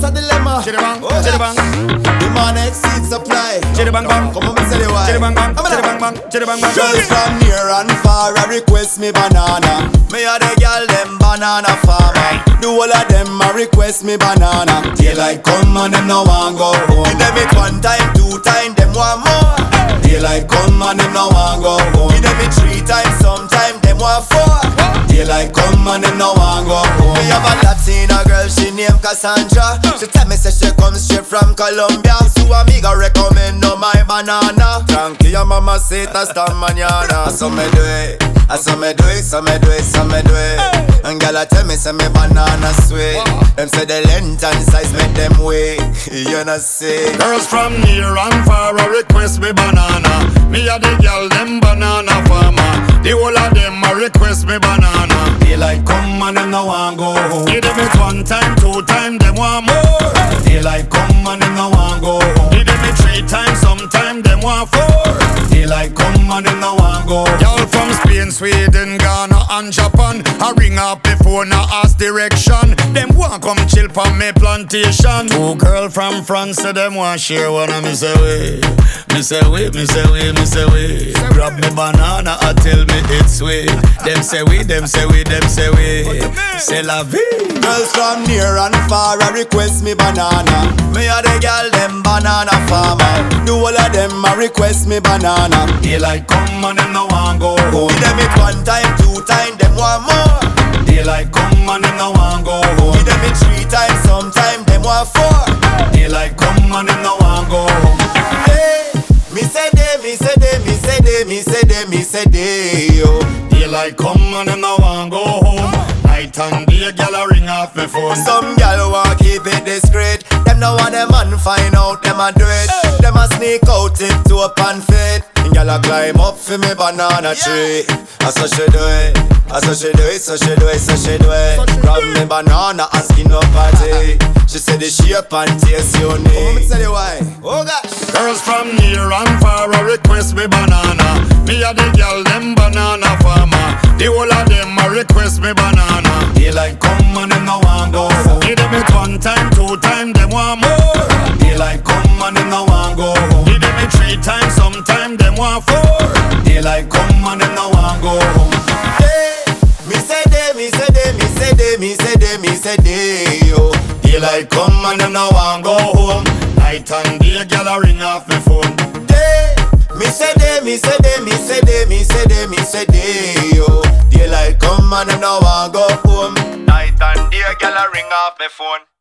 a dilemma. Chitty-bang, chitty-bang. Demand exceeds supply. Chitty-bang, bang. Come on, me say the why. Chitty-bang, bang. Chitty-bang, bang. Chitty-bang, bang. Girls from near and far a request me banana. Me a the girl them banana farmer. The whole of them a request me banana. Daylight come and them no want go home. Give them it one time, two time, them want more. Daylight come and them no want go home. Give them it three times, sometime them want four. Daylight come and them no want go home. Me have a Latina girl, she named Cassandra. She tell me say she comes straight from Colombia. So amiga recommend no my banana. Tranquila mama say hasta mañana. So me do it, so me do it, so me do it, so me do it. And girl a tell me say me banana sweet. Them say the length and size make them wait. You know say. Girls from near and far a request me banana. Me a the girl them banana farmer. The whole of them a request me banana. Daylight come and them no want go home. Give them it one time, two time, them want more. Daylight come and them no want go home. Give them it three times, sometime them want four. Daylight come and them no want go home. Y'all from Spain, Sweden, Ghana and Japan. I ring up before now ask direction. Them want come chill from me plantation. Two girl from France, so them want share one of me say we. Me say we, me say we, me say we. Grab me banana and tell me it's sweet. Them say we, them say we, them say we. C'est la vie. Girls from near and far a request me banana. Me a the girl them banana farmer. The whole of them a request me banana. Daylight come and them no want go home. Give them it one time, two time, them want more. Daylight come and them no want go home. Give them it three times, sometime them want four. Daylight come and them no want go home. Hey, me say they, me say they, me say they, me say they, me say they, yo. Daylight come and them no want go home. Night and day, gyal a ring off me phone. Some gyal want keep it discreet. Them no want them man find out them a do it. Them a sneak out tip to up and fit. Gyal a climb up for me banana tree. So she do it, so she do it, so she do it, so she do it. Grab me banana and skin up party. She said the shape and taste unique. Oh, me tell you why. Oh gosh. Girls from near and far a request me banana. Me a the girl them banana farmer. The whole of them a request me banana. Daylight come and them no want go home. Give them it one time, two time, them want more. Daylight come and them no want go home. Give them it three times, sometime them want four. Daylight come and them no want go home. Hey, me say they, me say they, me say they, me say they, me say they, yo. Daylight come and them no want go home. Night and day, gyal a ring off me phone. Hey, me say they, me say they, me say they, me say they, me say they, yo. Daylight come and them no want go home. Night and day, gyal a ring off me phone.